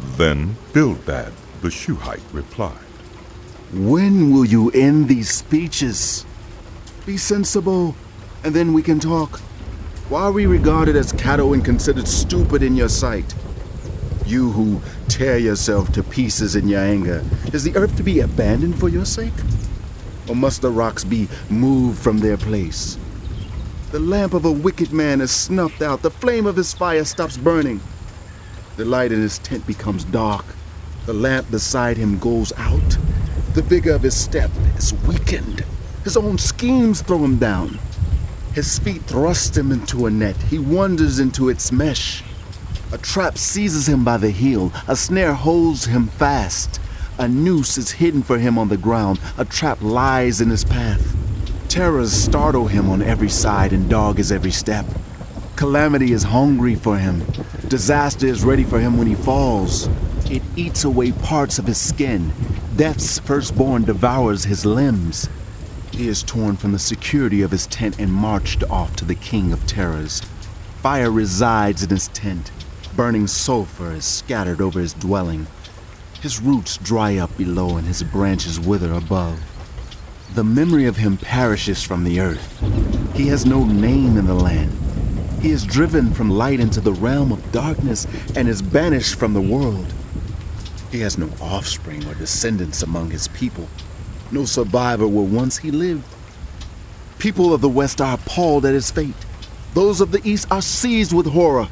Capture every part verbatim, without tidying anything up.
Then Bildad the Shuhite replied, When will you end these speeches? Be sensible, and then we can talk. Why are we regarded as cattle and considered stupid in your sight? You who tear yourself to pieces in your anger, is the earth to be abandoned for your sake? Or must the rocks be moved from their place? The lamp of a wicked man is snuffed out, the flame of his fire stops burning. The light in his tent becomes dark, the lamp beside him goes out. The vigor of his step is weakened, his own schemes throw him down. His feet thrust him into a net, he wanders into its mesh. A trap seizes him by the heel, a snare holds him fast. A noose is hidden for him on the ground, a trap lies in his path. Terrors startle him on every side and dog his every step. Calamity is hungry for him. Disaster is ready for him when he falls. It eats away parts of his skin. Death's firstborn devours his limbs. He is torn from the security of his tent and marched off to the king of terrors. Fire resides in his tent. Burning sulfur is scattered over his dwelling. His roots dry up below and his branches wither above. The memory of him perishes from the earth. He has no name in the land. He is driven from light into the realm of darkness and is banished from the world. He has no offspring or descendants among his people. No survivor where once he lived. People of the West are appalled at his fate. Those of the East are seized with horror.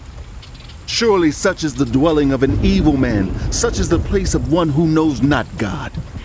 Surely such is the dwelling of an evil man, such is the place of one who knows not God.